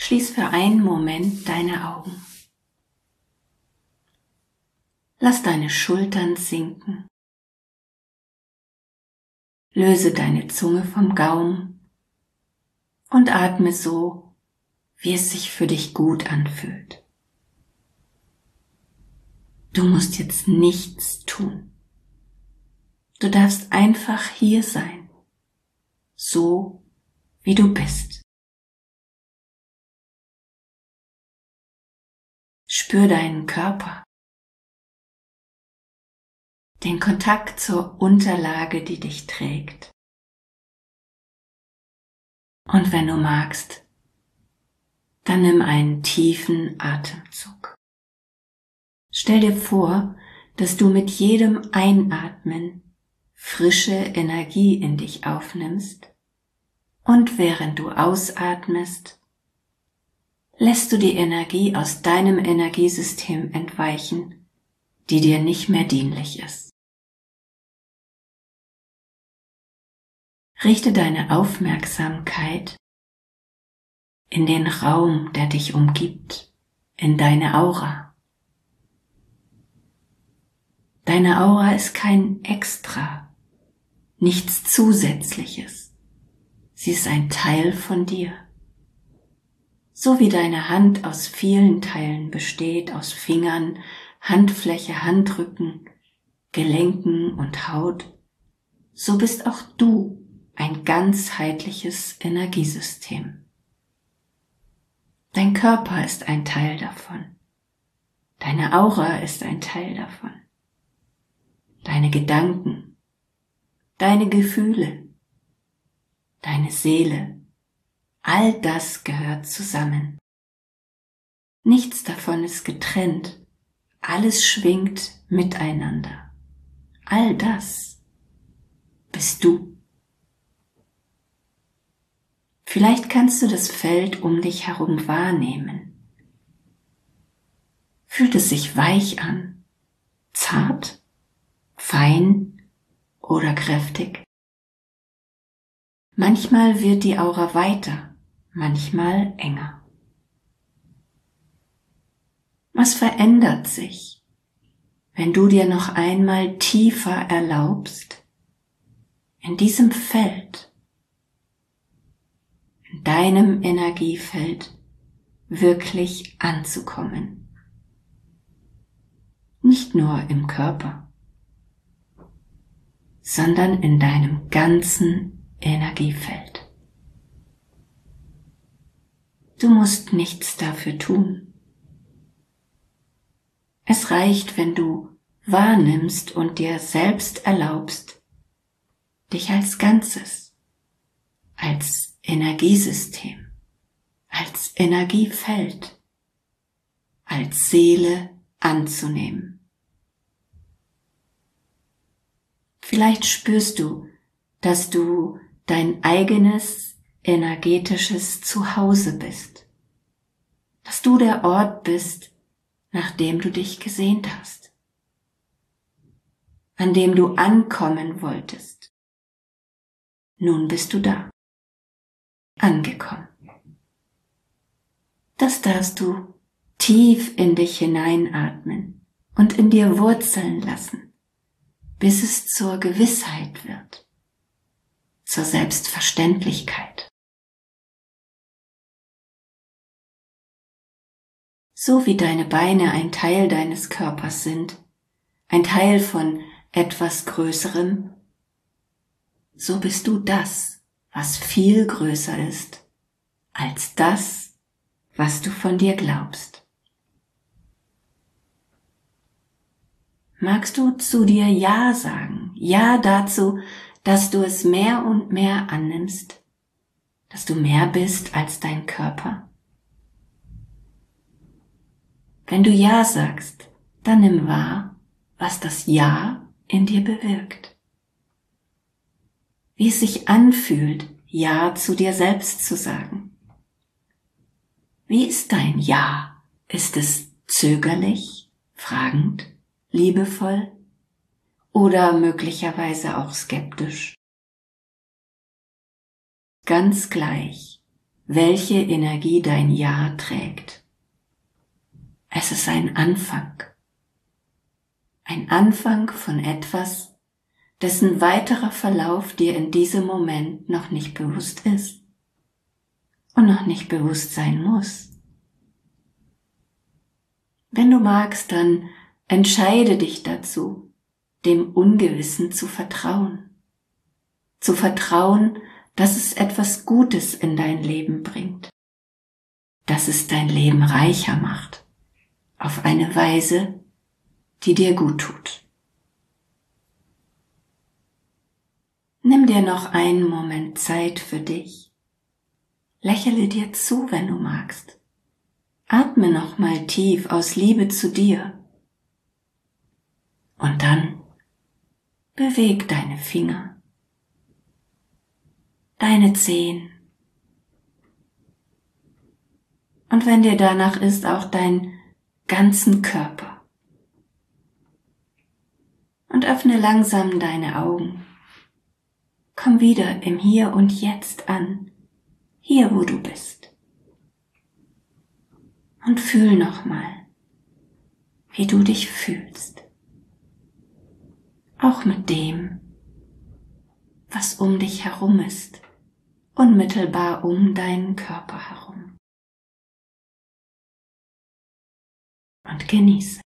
Schließ für einen Moment deine Augen. Lass deine Schultern sinken. Löse deine Zunge vom Gaumen und atme so, wie es sich für dich gut anfühlt. Du musst jetzt nichts tun. Du darfst einfach hier sein, so wie du bist. Spür deinen Körper, den Kontakt zur Unterlage, die dich trägt. Und wenn du magst, dann nimm einen tiefen Atemzug. Stell dir vor, dass du mit jedem Einatmen frische Energie in dich aufnimmst und während du ausatmest, lässt du die Energie aus deinem Energiesystem entweichen, die dir nicht mehr dienlich ist. Richte deine Aufmerksamkeit in den Raum, der dich umgibt, in deine Aura. Deine Aura ist kein Extra, nichts Zusätzliches. Sie ist ein Teil von dir. So wie deine Hand aus vielen Teilen besteht, aus Fingern, Handfläche, Handrücken, Gelenken und Haut, so bist auch du ein ganzheitliches Energiesystem. Dein Körper ist ein Teil davon. Deine Aura ist ein Teil davon. Deine Gedanken, deine Gefühle, deine Seele, all das gehört zusammen. Nichts davon ist getrennt, alles schwingt miteinander. All das bist du. Vielleicht kannst du das Feld um dich herum wahrnehmen. Fühlt es sich weich an, zart, fein oder kräftig? Manchmal wird die Aura weiter, manchmal enger. Was verändert sich, wenn du dir noch einmal tiefer erlaubst, in diesem Feld, in deinem Energiefeld wirklich anzukommen? Nicht nur im Körper, sondern in deinem ganzen Energiefeld. Du musst nichts dafür tun. Es reicht, wenn du wahrnimmst und dir selbst erlaubst, dich als Ganzes, als Energiesystem, als Energiefeld, als Seele anzunehmen. Vielleicht spürst du, dass du dein eigenes energetisches Zuhause bist, dass du der Ort bist, nach dem du dich gesehnt hast, an dem du ankommen wolltest. Nun bist du da, angekommen. Das darfst du tief in dich hineinatmen und in dir wurzeln lassen, bis es zur Gewissheit wird, zur Selbstverständlichkeit. So wie deine Beine ein Teil deines Körpers sind, ein Teil von etwas Größerem, so bist du das, was viel größer ist als das, was du von dir glaubst. Magst du zu dir Ja sagen? Ja dazu, dass du es mehr und mehr annimmst, dass du mehr bist als dein Körper? Wenn du Ja sagst, dann nimm wahr, was das Ja in dir bewirkt. Wie es sich anfühlt, Ja zu dir selbst zu sagen. Wie ist dein Ja? Ist es zögerlich, fragend, liebevoll oder möglicherweise auch skeptisch? Ganz gleich, welche Energie dein Ja trägt. Es ist ein Anfang von etwas, dessen weiterer Verlauf dir in diesem Moment noch nicht bewusst ist und noch nicht bewusst sein muss. Wenn du magst, dann entscheide dich dazu, dem Ungewissen zu vertrauen. Zu vertrauen, dass es etwas Gutes in dein Leben bringt, dass es dein Leben reicher macht, auf eine Weise, die dir gut tut. Nimm dir noch einen Moment Zeit für dich. Lächele dir zu, wenn du magst. Atme nochmal tief aus Liebe zu dir. Und dann beweg deine Finger, deine Zehen. Und wenn dir danach ist, auch deinen ganzen Körper. Und öffne langsam deine Augen. Komm wieder im Hier und Jetzt an, hier wo du bist. Und fühl nochmal, wie du dich fühlst. Auch mit dem, was um dich herum ist, unmittelbar um deinen Körper herum. Und genieße.